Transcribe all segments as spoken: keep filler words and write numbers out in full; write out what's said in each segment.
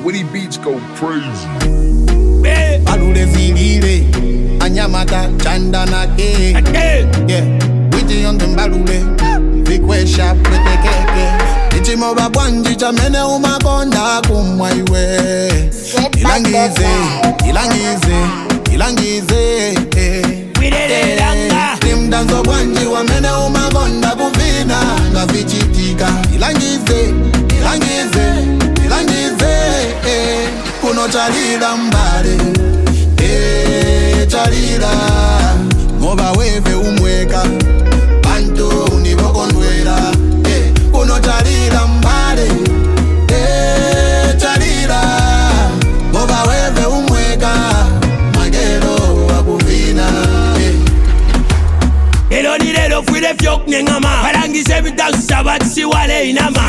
Woody Beats go crazy. Balule zilile anyamata chanda na ke. Yeah, witi on them balule vikwesha pete keke. Ichi moba bwanji chamene umakonda kumwaiwe. Ilangize, ilangize, ilangize. Nimdanzo bwanji wamene umakonda kuvina ngavichitika. Ilangize, ilangize, ilangize. Kuno chalila mbale, eh chalila. Moba weve umweka, bantu unibokondwela. Eh kuno chalila mbale, eh chalila. Moba weve umweka, magelo wakuvina. Eh Elo ni lelo fuide fyok nyengama. Balangise bitangu sabati si wale inama.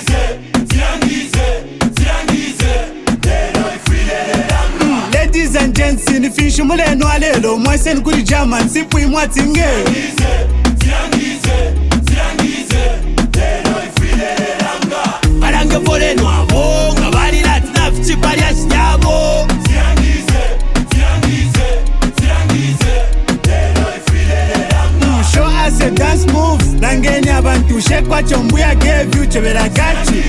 Ladies and gents, in the fish mule no alelo. Moi sen kuri German, si pui moi tinge. Balange fole no abo, ngabali latina fiti pari asinyabo. Show us a dance moves. Nangeni abantu shake what chombuya gave you chebera gachi.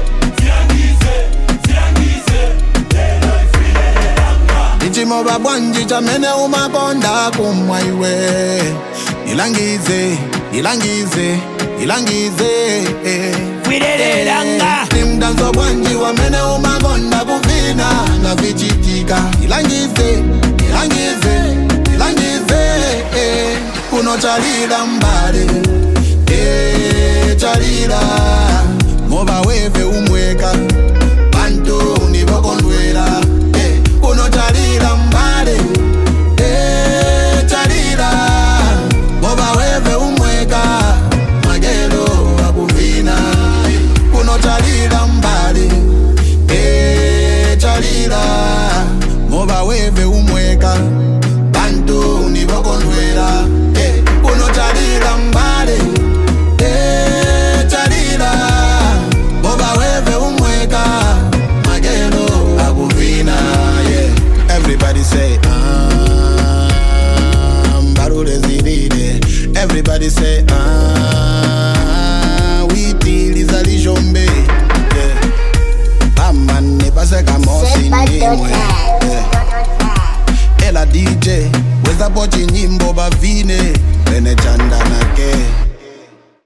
Ichi moba bwanji chamene umakonda kumwaiwe. Ilangize, ilangize, ilangize. Fidele langa. Nimdanzo bwanji wamene umakonda kuvina ngavichitika. Ilangize, ilangize, ilangize. Kuno chalila mbale, eh chalila. Moba weve umweka, bantu unibokondwela. Eh kuno chalila mbale, eh chalila. Moba weve umweka, magelo wakuvina. Kuno chalila mbale, eh chalila. Moba weve umweka, bantu unibokondwela. Eh kuno chalila mbale, eh chalila. Moba weve umweka, magelo wakuvina. Yeah. Everybody say ah, barule zilile. Everybody say ah, witi lizalishombe. Yeah. Bamane pase kamosi nimwe. Yeah. Ela D J weza pochi nyimbo bavine. Bene chani